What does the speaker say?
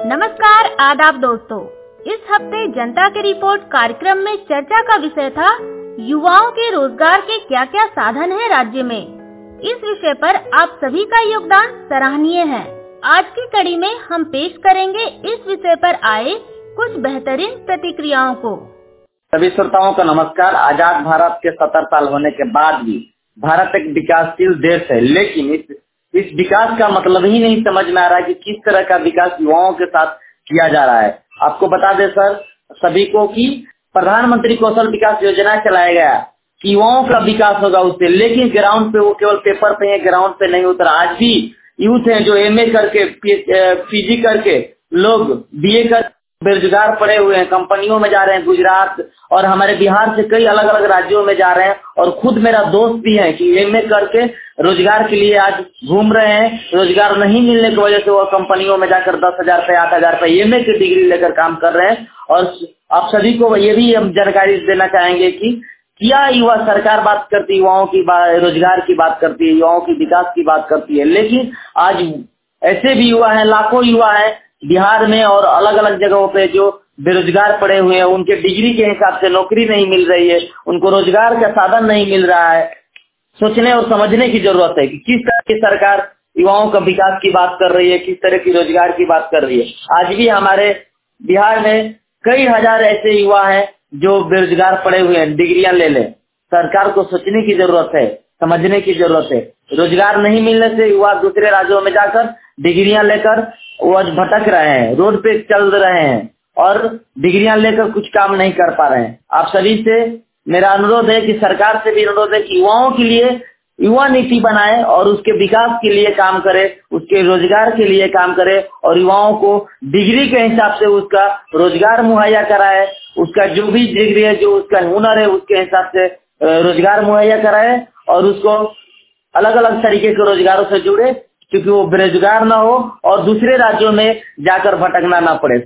नमस्कार आदाब दोस्तों। इस हफ्ते जनता की रिपोर्ट कार्यक्रम में चर्चा का विषय था युवाओं के रोजगार के क्या क्या साधन हैं राज्य में। इस विषय पर आप सभी का योगदान सराहनीय है। आज की कड़ी में हम पेश करेंगे इस विषय पर आए कुछ बेहतरीन प्रतिक्रियाओं को। सभी श्रोताओं का नमस्कार। आजाद भारत के 70 साल होने के बाद भी भारत एक विकासशील देश है, लेकिन इस विकास का मतलब ही नहीं समझ में आ रहा है कि किस तरह का विकास युवाओं के साथ किया जा रहा है। आपको बता दें सर सभी को कि प्रधानमंत्री कौशल विकास योजना चलाया गया कि युवाओं का विकास होगा उससे, लेकिन ग्राउंड पे वो केवल पेपर पे है, ग्राउंड पे नहीं उतरा। आज भी यूथ है जो एमए करके पीजी करके लोग बीए कर बेरोजगार पड़े हुए हैं, कंपनियों में जा रहे हैं। गुजरात और हमारे बिहार से कई अलग अलग राज्यों में जा रहे हैं और खुद मेरा दोस्त भी है कि एमए करके रोजगार के लिए आज घूम रहे हैं। रोजगार नहीं मिलने की वजह से वो कंपनियों में जाकर 10,000 रुपए 8,000 रुपए एमए की डिग्री लेकर काम कर रहे हैं। और आप सभी को ये भी हम जानकारी देना चाहेंगे कि क्या युवा सरकार बात करती है, युवाओं की रोजगार की बात करती है, युवाओं की विकास की बात करती है, लेकिन आज ऐसे भी युवा है, लाखों युवा है बिहार में और अलग अलग जगहों पे जो बेरोजगार पड़े हुए हैं। उनके डिग्री के हिसाब से नौकरी नहीं मिल रही है, उनको रोजगार का साधन नहीं मिल रहा है। सोचने और समझने की जरूरत है कि किस तरह की सरकार युवाओं का विकास की बात कर रही है, किस तरह की रोजगार की बात कर रही है। आज भी हमारे बिहार में कई हजार ऐसे युवा हैं जो बेरोजगार पड़े हुए हैं, डिग्रियां ले लें। सरकार को सोचने की जरूरत है, समझने की जरूरत है। रोजगार नहीं मिलने से युवा दूसरे राज्यों में जाकर डिग्रियां लेकर वो आज भटक रहे हैं, रोड पे चल रहे हैं और डिग्रियां लेकर कुछ काम नहीं कर पा रहे हैं। आप सभी से मेरा अनुरोध है कि सरकार से भी अनुरोध है कि युवाओं के लिए युवा नीति बनाए और उसके विकास के लिए काम करे, उसके रोजगार के लिए काम करे और युवाओं को डिग्री के हिसाब से उसका रोजगार मुहैया कराए। उसका जो भी डिग्री है, जो उसका हुनर है, उसके हिसाब से रोजगार मुहैया कराए और उसको अलग अलग तरीके के रोजगारों से जुड़े, क्योंकि वो बेरोजगार ना हो और दूसरे राज्यों में जाकर भटकना ना पड़े।